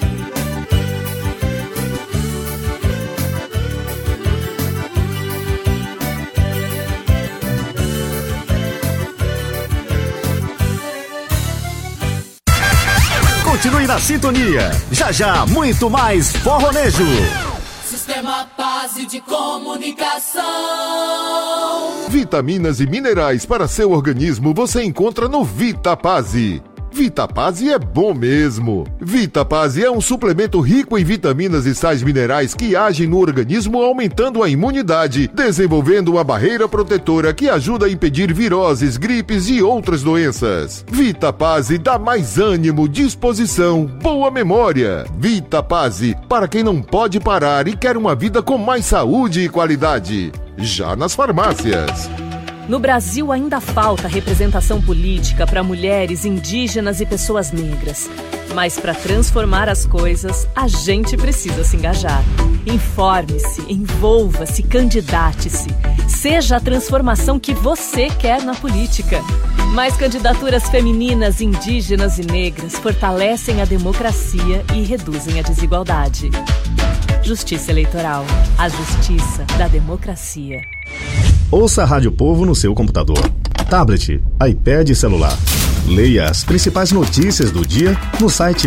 Continue na sintonia. Já já, muito mais forronejo. Sistema Paz de Comunicação. Vitaminas e minerais para seu organismo você encontra no Vita Paz. Vita Paz é bom mesmo. Vita Paz é um suplemento rico em vitaminas e sais minerais que agem no organismo aumentando a imunidade, desenvolvendo uma barreira protetora que ajuda a impedir viroses, gripes e outras doenças. Vita Paz dá mais ânimo, disposição, boa memória. Vita Paz, para quem não pode parar e quer uma vida com mais saúde e qualidade. Já nas farmácias. No Brasil ainda falta representação política para mulheres, indígenas e pessoas negras. Mas para transformar as coisas, a gente precisa se engajar. Informe-se, envolva-se, candidate-se. Seja a transformação que você quer na política. Mais candidaturas femininas, indígenas e negras fortalecem a democracia e reduzem a desigualdade. Justiça Eleitoral. A justiça da democracia. Ouça a Rádio Povo no seu computador, tablet, iPad e celular. Leia as principais notícias do dia no site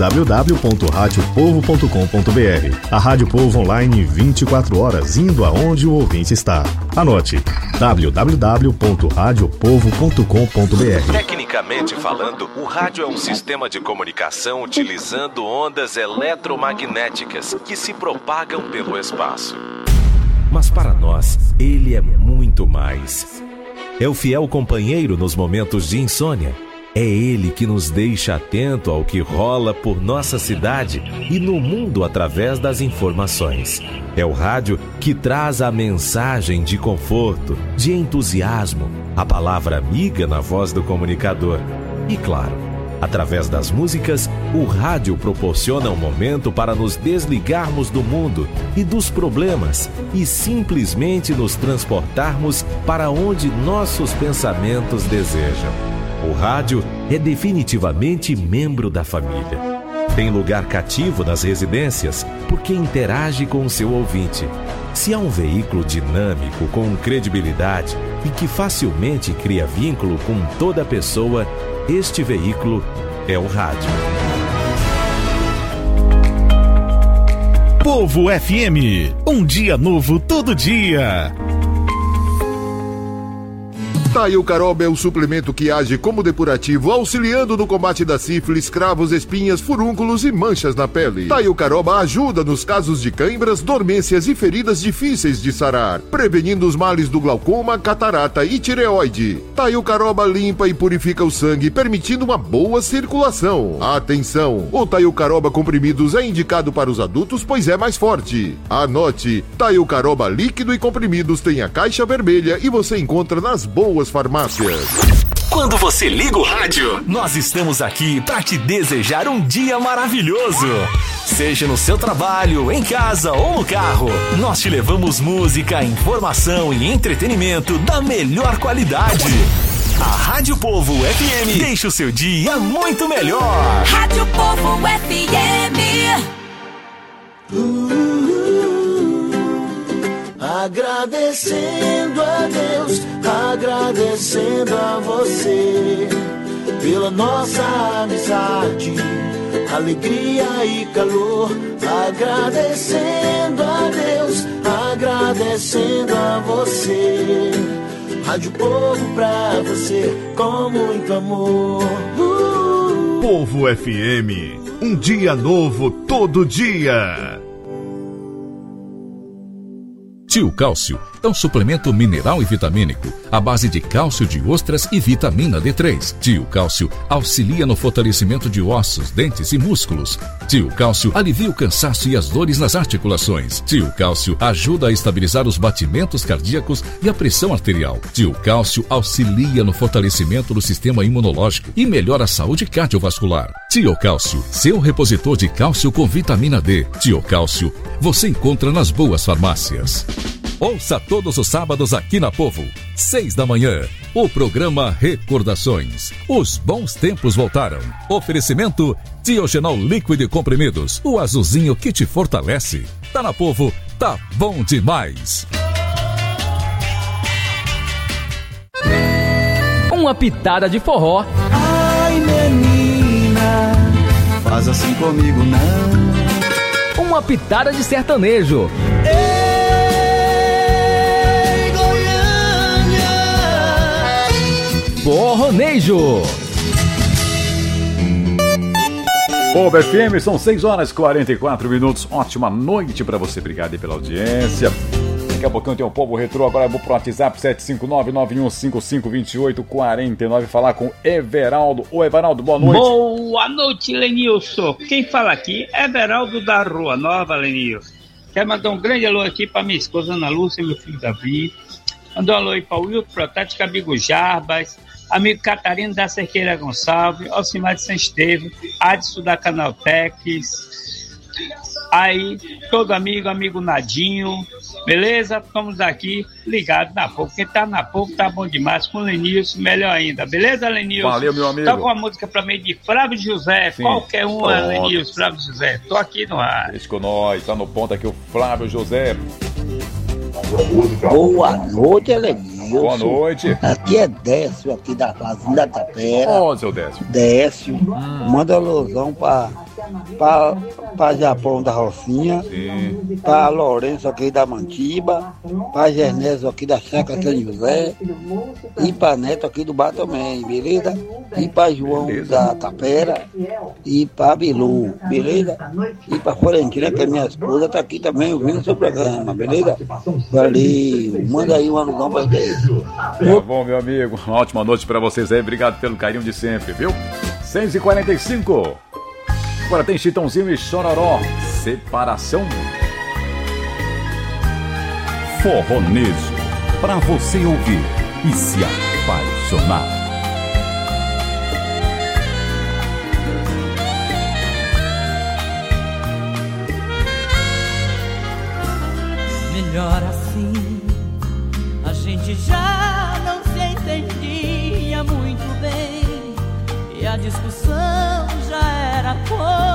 www.radiopovo.com.br. A Rádio Povo online 24 horas, indo aonde o ouvinte está. Anote: www.radiopovo.com.br. Tecnicamente falando, o rádio é um sistema de comunicação utilizando ondas eletromagnéticas que se propagam pelo espaço. Mas para nós, ele é muito mais. É o fiel companheiro nos momentos de insônia. É ele que nos deixa atento ao que rola por nossa cidade e no mundo através das informações. É o rádio que traz a mensagem de conforto, de entusiasmo, a palavra amiga na voz do comunicador. E claro, através das músicas, o rádio proporciona um momento para nos desligarmos do mundo e dos problemas e simplesmente nos transportarmos para onde nossos pensamentos desejam. O rádio é definitivamente membro da família. Tem lugar cativo nas residências porque interage com o seu ouvinte. Se há um veículo dinâmico, com credibilidade e que facilmente cria vínculo com toda pessoa, este veículo é o rádio. Povo FM, um dia novo todo dia. Taio Caroba é o suplemento que age como depurativo, auxiliando no combate da sífilis, cravos, espinhas, furúnculos e manchas na pele. Taio Caroba ajuda nos casos de cãibras, dormências e feridas difíceis de sarar, prevenindo os males do glaucoma, catarata e tireoide. Taio Caroba limpa e purifica o sangue, permitindo uma boa circulação. Atenção! O Taio Caroba comprimidos é indicado para os adultos, pois é mais forte. Anote: Taio Caroba líquido e comprimidos tem a caixa vermelha e você encontra nas boas farmácias. Quando você liga o rádio, nós estamos aqui para te desejar um dia maravilhoso. Seja no seu trabalho, em casa ou no carro, nós te levamos música, informação e entretenimento da melhor qualidade. A Rádio Povo FM deixa o seu dia muito melhor. Rádio Povo FM. Agradecendo a Deus, agradecendo a você pela nossa amizade, alegria e calor. Agradecendo a Deus, agradecendo a você. Rádio Povo pra você com muito amor. Povo FM, um dia novo todo dia. Tio Cálcio é um suplemento mineral e vitamínico à base de cálcio de ostras e vitamina D3. Tio Cálcio auxilia no fortalecimento de ossos, dentes e músculos. Tio Cálcio alivia o cansaço e as dores nas articulações. Tio Cálcio ajuda a estabilizar os batimentos cardíacos e a pressão arterial. Tio Cálcio auxilia no fortalecimento do sistema imunológico e melhora a saúde cardiovascular. Tio Cálcio, seu repositor de cálcio com vitamina D. Tio Cálcio, você encontra nas boas farmácias. Ouça todos os sábados aqui na Povo, 6 da manhã, o programa Recordações. Os bons tempos voltaram. Oferecimento Diogenol líquido e comprimidos, o azulzinho que te fortalece. Tá na Povo, tá bom demais. Uma pitada de forró. Ai, menina, faz assim comigo não. Uma pitada de sertanejo. Forronejo. Povo FM, são 6 horas e 44 minutos. Ótima noite pra você. Obrigado aí pela audiência. Daqui a pouquinho tem o Povo Retrô. Agora eu vou pro WhatsApp 759-9155-2849 falar com Everaldo. Ô Everaldo, boa noite. Boa noite, Lenilson. Quem fala aqui é Everaldo da Rua Nova, Lenilson. Quero mandar um grande alô aqui pra minha esposa Ana Lúcia e meu filho Davi. Mandar um alô aí pra Wilton Protática, amigo Jarbas, amigo Catarino da Cerqueira Gonçalves, Alcimar de São Estevão, Adson da Canaltex, aí todo amigo Nadinho, beleza? Estamos aqui ligados na Povo. Quem tá na Povo tá bom demais, com o Lenilson, melhor ainda, beleza, Lenilson? Valeu, meu amigo. Toca uma música pra mim de Flávio José. Sim. Qualquer um, Lenilson, Flávio José. Tô aqui no ar. Deixa com nós, tá no ponto aqui o Flávio José. Boa noite, Lenilson. Boa noite. Aqui é Décio, aqui da Fazenda Tapera. Ô, seu Décio. Décio, manda alusão pra Japão da Rocinha, sim, pra Lourenço aqui da Mantiba, pra Genésio aqui da Chácara São José e pra Neto aqui do Bar também, beleza? E pra João da Tapera e pra Bilu, beleza? E pra Florentina, que é minha esposa, tá aqui também ouvindo o seu programa, beleza? Valeu, manda aí uma alusão pra vocês. Tá bom, meu amigo, uma ótima noite pra vocês aí, obrigado pelo carinho de sempre, viu? 6h45. Agora tem Chitãozinho e Chororó, Separação. Forronejo, pra você ouvir e se apaixonar. Melhor assim, a gente já não se entendia muito bem e a discussão já era